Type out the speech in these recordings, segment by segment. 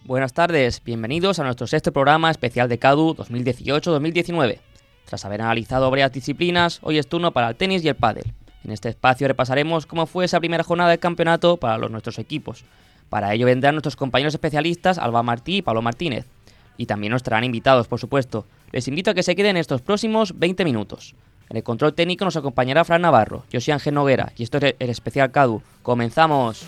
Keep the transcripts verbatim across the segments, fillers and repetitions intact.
Buenas tardes, bienvenidos a nuestro sexto programa especial de CADU dos mil dieciocho dos mil diecinueve. Tras haber analizado varias disciplinas, hoy es turno para el tenis y el pádel. En este espacio repasaremos cómo fue esa primera jornada del campeonato para los nuestros equipos. Para ello vendrán nuestros compañeros especialistas Alba Martí y Pablo Martínez. Y también nos traerán invitados, por supuesto. Les invito a que se queden estos próximos veinte minutos. En el control técnico nos acompañará Fran Navarro, yo soy Ángel Noguera y esto es el especial CADU. ¡Comenzamos!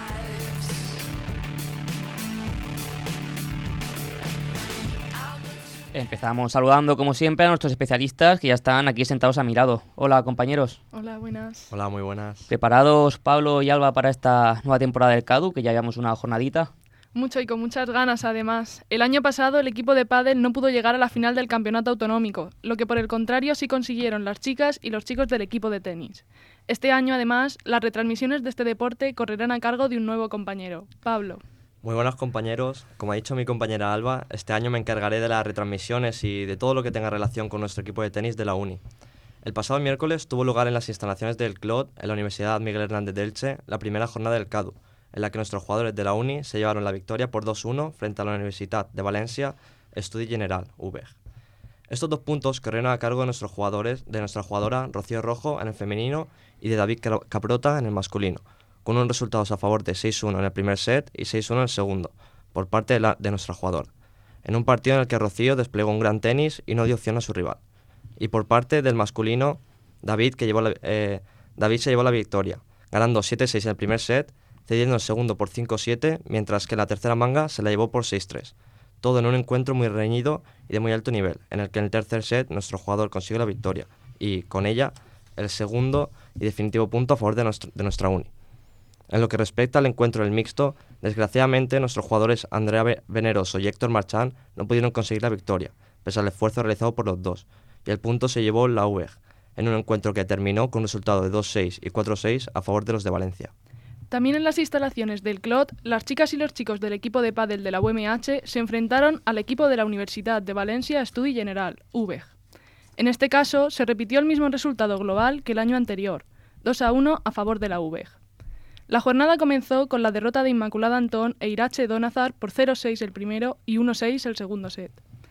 Empezamos saludando, como siempre, a nuestros especialistas que ya están aquí sentados a mi lado. Hola, compañeros. Hola, buenas. Hola, muy buenas. ¿Preparados, Pablo y Alba, para esta nueva temporada del CADU, que ya llevamos una jornadita? Mucho y con muchas ganas, además. El año pasado el equipo de pádel no pudo llegar a la final del campeonato autonómico, lo que por el contrario sí consiguieron las chicas y los chicos del equipo de tenis. Este año, además, las retransmisiones de este deporte correrán a cargo de un nuevo compañero, Pablo. Muy buenos compañeros. Como ha dicho mi compañera Alba, este año me encargaré de las retransmisiones y de todo lo que tenga relación con nuestro equipo de tenis de la Uni. El pasado miércoles tuvo lugar en las instalaciones del C L O D, en la Universidad Miguel Hernández de Elche, la primera jornada del CADU, en la que nuestros jugadores de la Uni se llevaron la victoria por dos uno frente a la Universitat de Valencia, Estudi General, U B E G. Estos dos puntos corrieron a cargo de nuestros jugadores, de nuestra jugadora Rocío Rojo en el femenino y de David Caprota en el masculino, con unos resultados a favor de seis uno en el primer set y seis uno en el segundo, por parte de, la, de nuestra jugadora, en un partido en el que Rocío desplegó un gran tenis y no dio opción a su rival. Y por parte del masculino, David, que llevó la, eh, David se llevó la victoria, ganando siete seis en el primer set, cediendo el segundo por cinco siete, mientras que la tercera manga se la llevó por seis tres. Todo en un encuentro muy reñido y de muy alto nivel, en el que en el tercer set nuestro jugador consiguió la victoria, y con ella el segundo y definitivo punto a favor de, nuestro, de nuestra Uni. En lo que respecta al encuentro del mixto, desgraciadamente nuestros jugadores Andrea Veneroso y Héctor Marchán no pudieron conseguir la victoria, pese al esfuerzo realizado por los dos, y el punto se llevó la U B E G, en un encuentro que terminó con un resultado de dos seis y cuatro seis a favor de los de Valencia. También en las instalaciones del C L O D, las chicas y los chicos del equipo de pádel de la U M H se enfrentaron al equipo de la Universidad de Valencia Estudi General, U B E G. En este caso, se repitió el mismo resultado global que el año anterior, dos a uno a favor de la U B E G. La jornada comenzó con la derrota de Inmaculada Antón e Irache Donazar por cero seis el primero y uno seis el segundo set.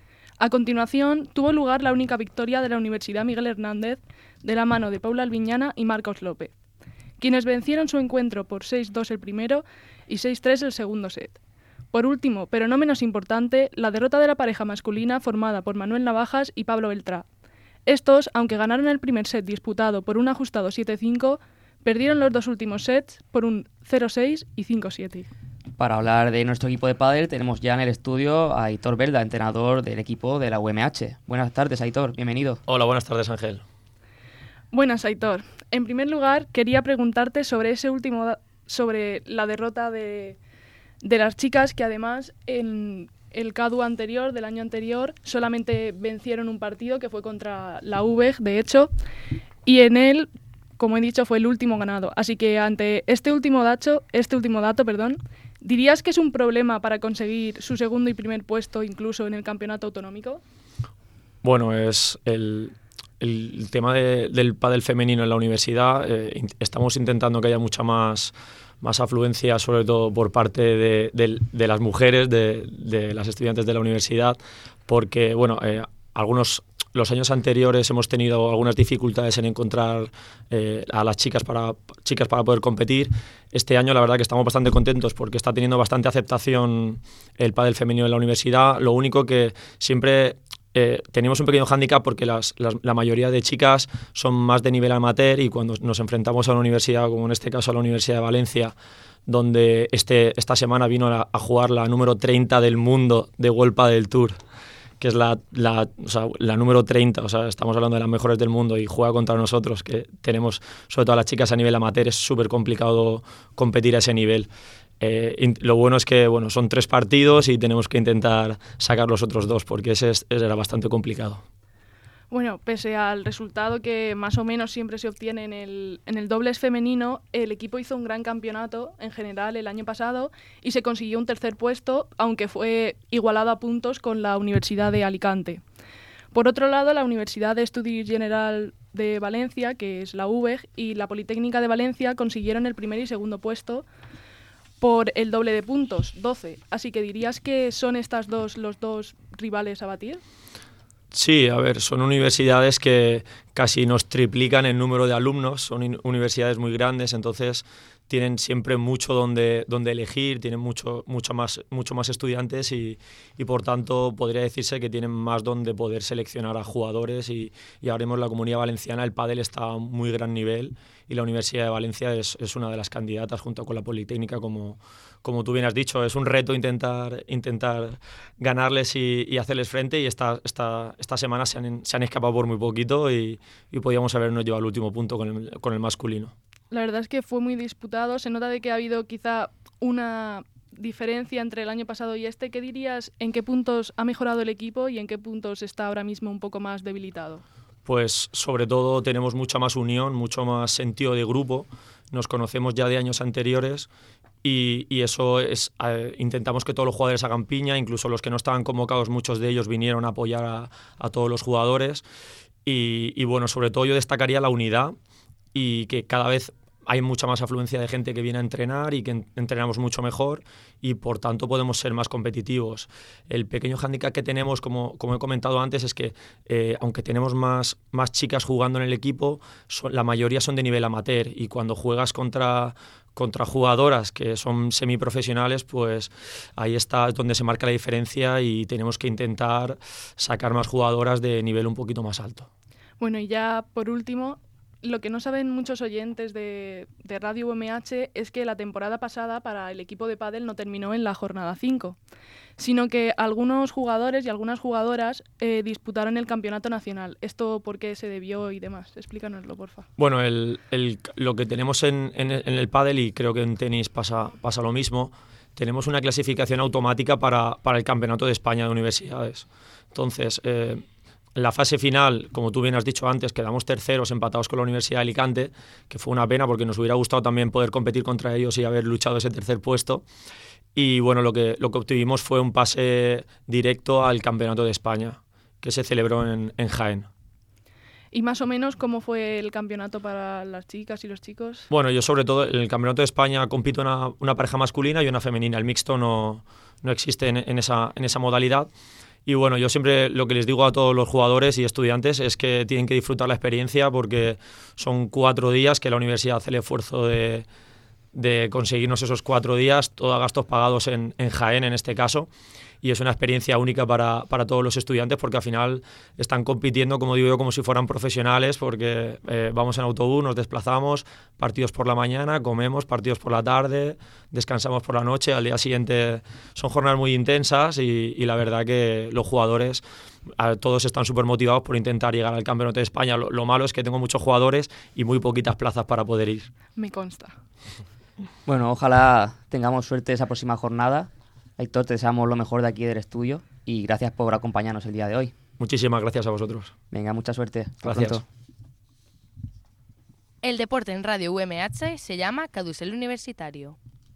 A continuación, tuvo lugar la única victoria de la Universidad Miguel Hernández de la mano de Paula Albiñana y Marcos López, quienes vencieron su encuentro por seis dos el primero y seis tres el segundo set. Por último, pero no menos importante, la derrota de la pareja masculina formada por Manuel Navajas y Pablo Beltrá. Estos, aunque ganaron el primer set disputado por un ajustado siete cinco, perdieron los dos últimos sets por un cero seis y cinco siete. Para hablar de nuestro equipo de pádel tenemos ya en el estudio a Aitor Belda, entrenador del equipo de la U M H. Buenas tardes, Aitor, bienvenido. Hola, buenas tardes, Ángel. Buenas, Aitor. En primer lugar, quería preguntarte sobre ese último, sobre la derrota de, de las chicas, que además en el CADU anterior, del año anterior, solamente vencieron un partido que fue contra la U B E G, de hecho, y en él, como he dicho, fue el último ganado. Así que ante este último dato, este último dato, perdón, ¿dirías que es un problema para conseguir su segundo y primer puesto incluso en el campeonato autonómico? Bueno, es el, el tema de, del pádel femenino en la universidad. Eh, in, estamos intentando que haya mucha más, más afluencia, sobre todo por parte de, de, de las mujeres, de, de las estudiantes de la universidad, porque, bueno, eh, algunos... Los años anteriores hemos tenido algunas dificultades en encontrar eh, a las chicas para, chicas para poder competir. Este año la verdad que estamos bastante contentos porque está teniendo bastante aceptación el pádel femenino en la universidad. Lo único que siempre eh, tenemos un pequeño hándicap porque las, las, la mayoría de chicas son más de nivel amateur, y cuando nos enfrentamos a una universidad, como en este caso a la Universidad de Valencia, donde este, esta semana vino a, a jugar la número treinta del mundo de World Padel Tour, que es la, la, o sea, la número treinta, o sea, estamos hablando de las mejores del mundo, y juega contra nosotros, que tenemos sobre todo a las chicas a nivel amateur. Es súper complicado competir a ese nivel. Eh, lo bueno es que bueno, son tres partidos y tenemos que intentar sacar los otros dos, porque ese, ese era bastante complicado. Bueno, pese al resultado que más o menos siempre se obtiene en el, en el dobles femenino, el equipo hizo un gran campeonato en general el año pasado y se consiguió un tercer puesto, aunque fue igualado a puntos con la Universidad de Alicante. Por otro lado, la Universidad de Estudi General de Valencia, que es la U B E G, y la Politécnica de Valencia consiguieron el primer y segundo puesto, por el doble de puntos, doce. Así que dirías que son estas dos los dos rivales a batir. Sí, a ver, son universidades que casi nos triplican el número de alumnos, son universidades muy grandes, entonces tienen siempre mucho donde, donde elegir, tienen mucho, mucho, más, mucho más estudiantes y, y por tanto podría decirse que tienen más donde poder seleccionar a jugadores y, y ahora mismo en la Comunidad Valenciana el pádel está a un muy gran nivel y la Universidad de Valencia es, es una de las candidatas junto con la Politécnica, como, como tú bien has dicho. Es un reto intentar, intentar ganarles y, y hacerles frente y esta, esta, esta semana se han, se han escapado por muy poquito y, y podíamos habernos llevado al último punto con el, con el masculino. La verdad es que fue muy disputado, se nota de que ha habido quizá una diferencia entre el año pasado y este. ¿Qué dirías en qué puntos ha mejorado el equipo y en qué puntos está ahora mismo un poco más debilitado? Pues sobre todo tenemos mucha más unión, mucho más sentido de grupo, nos conocemos ya de años anteriores y, y eso es, eh, intentamos que todos los jugadores hagan piña, incluso los que no estaban convocados, muchos de ellos vinieron a apoyar a, a todos los jugadores y, y bueno, sobre todo yo destacaría la unidad y que cada vez hay mucha más afluencia de gente que viene a entrenar y que entrenamos mucho mejor y por tanto podemos ser más competitivos. El pequeño hándicap que tenemos, como, como he comentado antes, es que eh, aunque tenemos más, más chicas jugando en el equipo, son, la mayoría son de nivel amateur y cuando juegas contra, contra jugadoras que son semiprofesionales, pues ahí está donde se marca la diferencia y tenemos que intentar sacar más jugadoras de nivel un poquito más alto. Bueno, y ya por último, lo que no saben muchos oyentes de, de Radio U M H es que la temporada pasada para el equipo de pádel no terminó en la jornada cinco, sino que algunos jugadores y algunas jugadoras eh, disputaron el campeonato nacional. ¿Esto por qué se debió y demás? Explícanoslo, porfa. Bueno, el, el, lo que tenemos en, en, en el pádel, y creo que en tenis pasa, pasa lo mismo, tenemos una clasificación automática para, para el Campeonato de España de Universidades. Entonces, eh, en la fase final, como tú bien has dicho antes, quedamos terceros empatados con la Universidad de Alicante, que fue una pena porque nos hubiera gustado también poder competir contra ellos y haber luchado ese tercer puesto. Y bueno, lo que, lo que obtuvimos fue un pase directo al Campeonato de España, que se celebró en, en Jaén. ¿Y más o menos cómo fue el campeonato para las chicas y los chicos? Bueno, yo sobre todo en el Campeonato de España compito una, una pareja masculina y una femenina. El mixto no, no existe en, en, esa, en esa modalidad. Y bueno, yo siempre lo que les digo a todos los jugadores y estudiantes es que tienen que disfrutar la experiencia porque son cuatro días que la universidad hace el esfuerzo de, de conseguirnos esos cuatro días, todo a gastos pagados en, en Jaén en este caso. Y es una experiencia única para, para todos los estudiantes porque al final están compitiendo, como digo yo, como si fueran profesionales porque eh, vamos en autobús, nos desplazamos, partidos por la mañana, comemos, partidos por la tarde, descansamos por la noche, al día siguiente son jornadas muy intensas y, y la verdad que los jugadores a, todos están súper motivados por intentar llegar al Campeonato de España. Lo, lo malo es que tengo muchos jugadores y muy poquitas plazas para poder ir. Me consta. Bueno, ojalá tengamos suerte esa próxima jornada. Héctor, te deseamos lo mejor de aquí del estudio y gracias por acompañarnos el día de hoy. Muchísimas gracias a vosotros. Venga, mucha suerte. Hasta Gracias. pronto. El deporte en Radio U M H se llama Carrusel Universitario.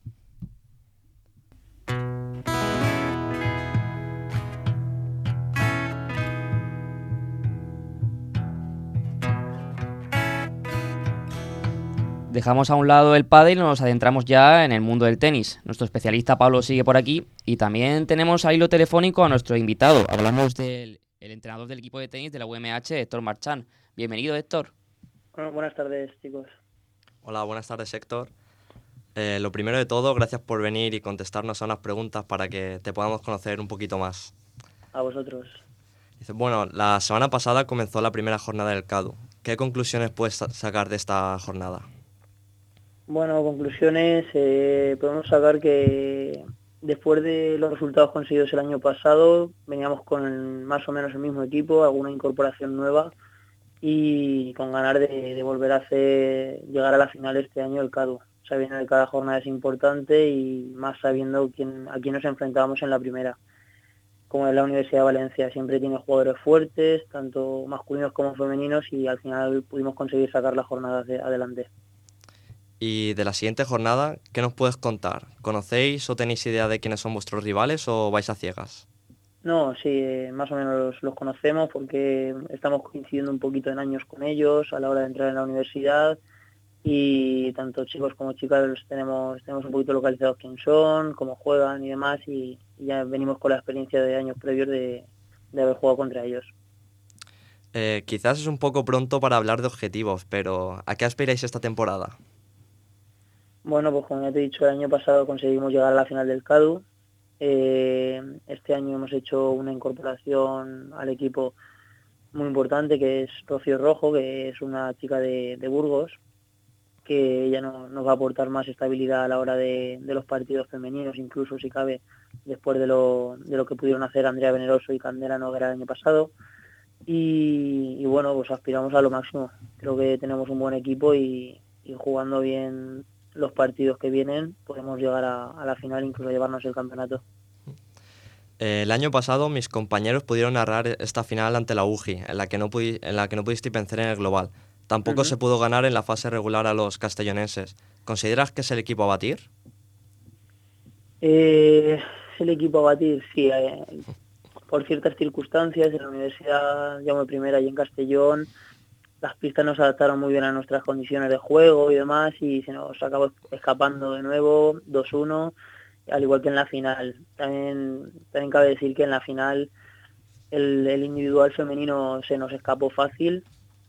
Dejamos a un lado el pádel y nos adentramos ya en el mundo del tenis. Nuestro especialista Pablo sigue por aquí y también tenemos a hilo telefónico a nuestro invitado. Hablamos del el entrenador del equipo de tenis de la U M H, Héctor Marchán. Bienvenido, Héctor. Bueno, buenas tardes, chicos. Hola, buenas tardes, Héctor. Eh, lo primero de todo, gracias por venir y contestarnos a unas preguntas para que te podamos conocer un poquito más. A vosotros. Dice, bueno, la semana pasada comenzó la primera jornada del CADU. ¿Qué conclusiones puedes sacar de esta jornada? Bueno, conclusiones, eh, podemos sacar que después de los resultados conseguidos el año pasado, veníamos con el, más o menos el mismo equipo, alguna incorporación nueva y con ganas de, de volver a hacer, llegar a la final este año del CADU, sabiendo que cada jornada es importante y más sabiendo quién, a quién nos enfrentábamos en la primera. Como es la Universidad de Valencia, siempre tiene jugadores fuertes, tanto masculinos como femeninos, y al final pudimos conseguir sacar la jornada de, adelante. Y de la siguiente jornada, ¿qué nos puedes contar? ¿Conocéis o tenéis idea de quiénes son vuestros rivales o vais a ciegas? No, sí, eh, más o menos los, los conocemos porque estamos coincidiendo un poquito en años con ellos a la hora de entrar en la universidad y tanto chicos como chicas tenemos tenemos un poquito localizados quién son, cómo juegan y demás, y, y ya venimos con la experiencia de años previos de, de haber jugado contra ellos. Eh, quizás es un poco pronto para hablar de objetivos, pero ¿a qué aspiráis esta temporada? Bueno, pues como ya te he dicho, el año pasado conseguimos llegar a la final del CADU. Eh, este año hemos hecho una incorporación al equipo muy importante, que es Rocío Rojo, que es una chica de, de Burgos, que ella no, nos va a aportar más estabilidad a la hora de, de los partidos femeninos, incluso si cabe, después de lo, de lo que pudieron hacer Andrea Veneroso y Candela Noguera el año pasado. Y, y bueno, pues aspiramos a lo máximo. Creo que tenemos un buen equipo y, y jugando bien los partidos que vienen podemos llegar a, a la final, incluso llevarnos el campeonato. Eh, el año pasado mis compañeros pudieron narrar esta final ante la U G I, en la que no, pudi- en la que no pudisteis vencer en el global. Tampoco uh-huh. se pudo ganar en la fase regular a los castellonenses. ¿Consideras que es el equipo a batir? Eh, es el equipo a batir, sí. Eh, por ciertas circunstancias, en la Universidad Jaume Primera y en Castellón, las pistas nos adaptaron muy bien a nuestras condiciones de juego y demás, y se nos acabó escapando de nuevo, dos uno, al igual que en la final. También, también cabe decir que en la final el, el individual femenino se nos escapó fácil,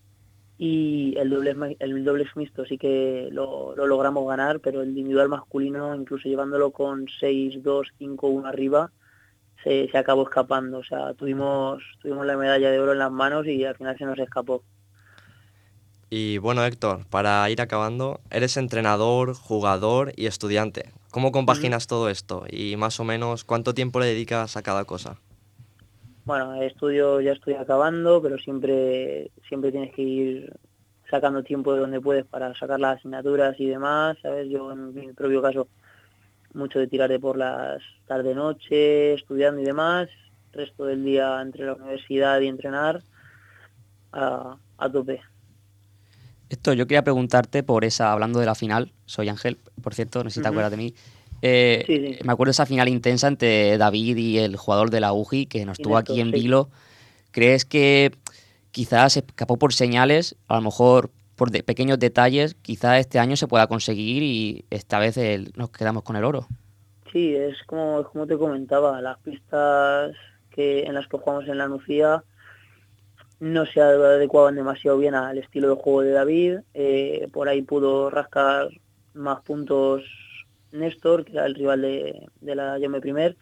y el doble el dobles mixto sí que lo, lo logramos ganar, pero el individual masculino, incluso llevándolo con seis dos, cinco uno arriba, se, se acabó escapando. O sea, tuvimos, tuvimos la medalla de oro en las manos y al final se nos escapó. Y bueno, Héctor, para ir acabando, eres entrenador, jugador y estudiante. ¿Cómo compaginas uh-huh. todo esto? Y más o menos, ¿cuánto tiempo le dedicas a cada cosa? Bueno, estudio, ya estoy acabando, pero siempre siempre tienes que ir sacando tiempo de donde puedes para sacar las asignaturas y demás, ¿sabes? Yo en mi propio caso, mucho de tirar de por las tarde-noche, estudiando y demás, resto del día entre la universidad y entrenar, a, a tope. Esto, yo quería preguntarte por esa, hablando de la final, soy Ángel, por cierto, no sé si te uh-huh. acuerdas de mí. Eh, sí, sí. Me acuerdo de esa final intensa entre David y el jugador de la U G I, que nos tuvo aquí en sí. Vilo. ¿Crees que quizás se escapó por señales, a lo mejor por de pequeños detalles, quizás este año se pueda conseguir y esta vez el, nos quedamos con el oro? Sí, es como, como te comentaba, las pistas que en las que jugamos en la Nucía no se adecuaban demasiado bien al estilo de juego de David. Eh, por ahí pudo rascar más puntos Néstor, que era el rival de, de la Jaume Primer,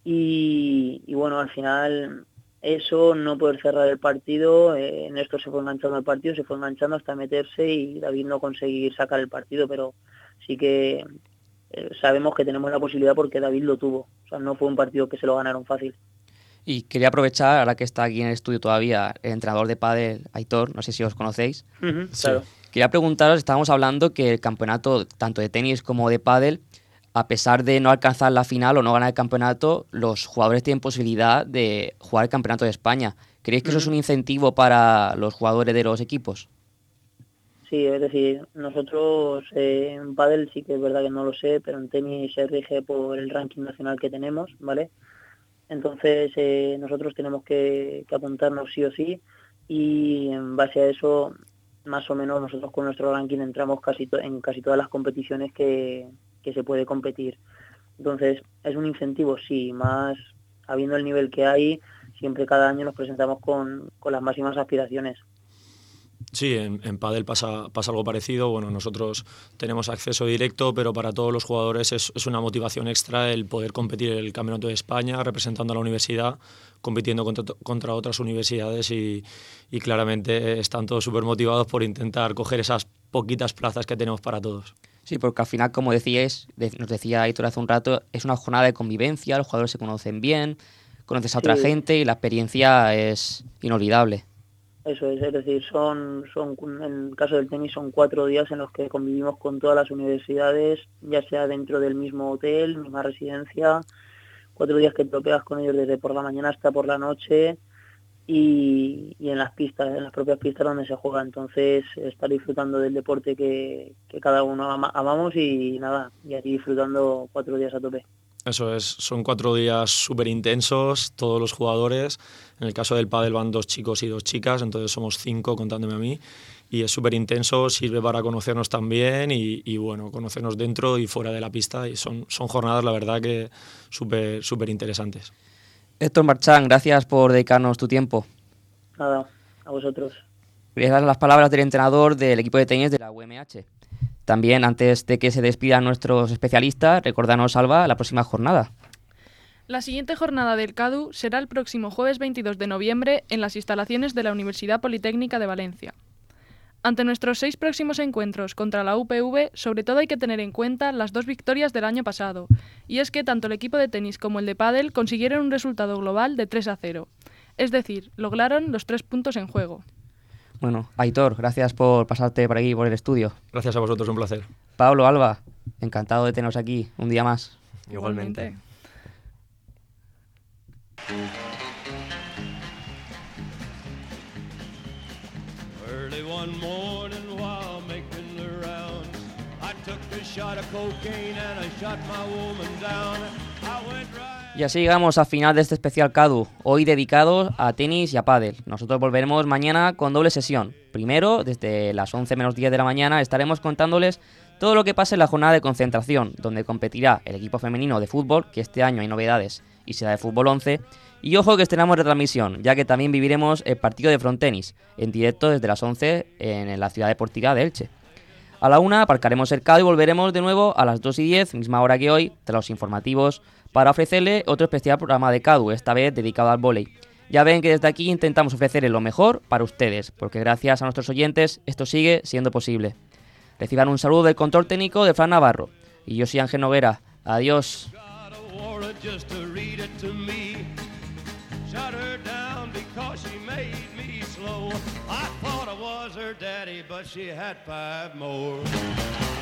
y, y bueno, al final eso, no poder cerrar el partido, eh, Néstor se fue enganchando al partido, se fue enganchando hasta meterse y David no conseguir sacar el partido, pero sí que eh, sabemos que tenemos la posibilidad porque David lo tuvo, o sea, no fue un partido que se lo ganaron fácil. Y quería aprovechar, ahora que está aquí en el estudio todavía el entrenador de pádel, Aitor, no sé si os conocéis. Uh-huh, sí. Claro. Quería preguntaros, estábamos hablando que el campeonato, tanto de tenis como de pádel, a pesar de no alcanzar la final o no ganar el campeonato, los jugadores tienen posibilidad de jugar el campeonato de España. ¿Creéis que uh-huh. eso es un incentivo para los jugadores de los equipos? Sí, es decir, nosotros eh, en pádel sí que es verdad que no lo sé, pero en tenis se rige por el ranking nacional que tenemos, ¿vale? Entonces eh, nosotros tenemos que, que apuntarnos sí o sí, y en base a eso, más o menos nosotros con nuestro ranking entramos casi to- en casi todas las competiciones que, que se puede competir. Entonces es un incentivo, sí, más habiendo el nivel que hay, siempre cada año nos presentamos con, con las máximas aspiraciones. Sí, en, en pádel pasa, pasa algo parecido. Bueno, nosotros tenemos acceso directo, pero para todos los jugadores es, es una motivación extra el poder competir en el Campeonato de España, representando a la universidad, compitiendo contra, contra otras universidades y, y claramente están todos súper motivados por intentar coger esas poquitas plazas que tenemos para todos. Sí, porque al final, como decíais, de, nos decía Aitor hace un rato, es una jornada de convivencia, los jugadores se conocen bien, conoces a otra sí. gente y la experiencia es inolvidable. Eso es, es decir, son, son en el caso del tenis son cuatro días en los que convivimos con todas las universidades, ya sea dentro del mismo hotel, misma residencia, cuatro días que te pegas con ellos desde por la mañana hasta por la noche y, y en las pistas, en las propias pistas donde se juega. Entonces, estar disfrutando del deporte que, que cada uno ama, amamos y nada, y así disfrutando cuatro días a tope. Eso es, son cuatro días súper intensos, todos los jugadores. En el caso del pádel van dos chicos y dos chicas, entonces somos cinco contándome a mí. y es súper intenso, sirve para conocernos también y, y bueno, conocernos dentro y fuera de la pista, y son, son jornadas, la verdad, que súper súper interesantes. Héctor Marchán, gracias por dedicarnos tu tiempo. Nada, a vosotros. Esas las palabras del entrenador del equipo de tenis de la U M H. También, antes de que se despidan nuestros especialistas, recordanos, Alba, la próxima jornada. La siguiente jornada del CADU será el próximo jueves veintidós de noviembre en las instalaciones de la Universidad Politécnica de Valencia. Ante nuestros seis próximos encuentros contra la U P V, sobre todo hay que tener en cuenta las dos victorias del año pasado, y es que tanto el equipo de tenis como el de pádel consiguieron un resultado global de tres a cero, es decir, lograron los tres puntos en juego. Bueno, Aitor, gracias por pasarte por aquí, por el estudio. Gracias a vosotros, un placer. Pablo, Alba, encantado de teneros aquí un día más. Igualmente. Early one morning while making the rounds, I took a shot of cocaine and I shot my woman down. I went right. Y así llegamos al final de este especial CADU, hoy dedicado a tenis y a pádel. Nosotros volveremos mañana con doble sesión. Primero, desde las once menos diez de la mañana, estaremos contándoles todo lo que pasa en la jornada de concentración, donde competirá el equipo femenino de fútbol, que este año hay novedades y será de fútbol once. Y ojo que estrenamos retransmisión, ya que también viviremos el partido de frontenis, en directo desde las once en la ciudad deportiva de Elche. A la una aparcaremos el CADU y volveremos de nuevo a las dos y diez, misma hora que hoy, tras los informativos, para ofrecerle otro especial programa de CADU, esta vez dedicado al vóley. Ya ven que desde aquí intentamos ofrecerles lo mejor para ustedes, porque gracias a nuestros oyentes esto sigue siendo posible. Reciban un saludo del control técnico de Fran Navarro. Y yo soy Ángel Noguera. Adiós. I thought I was her daddy, but she had five more.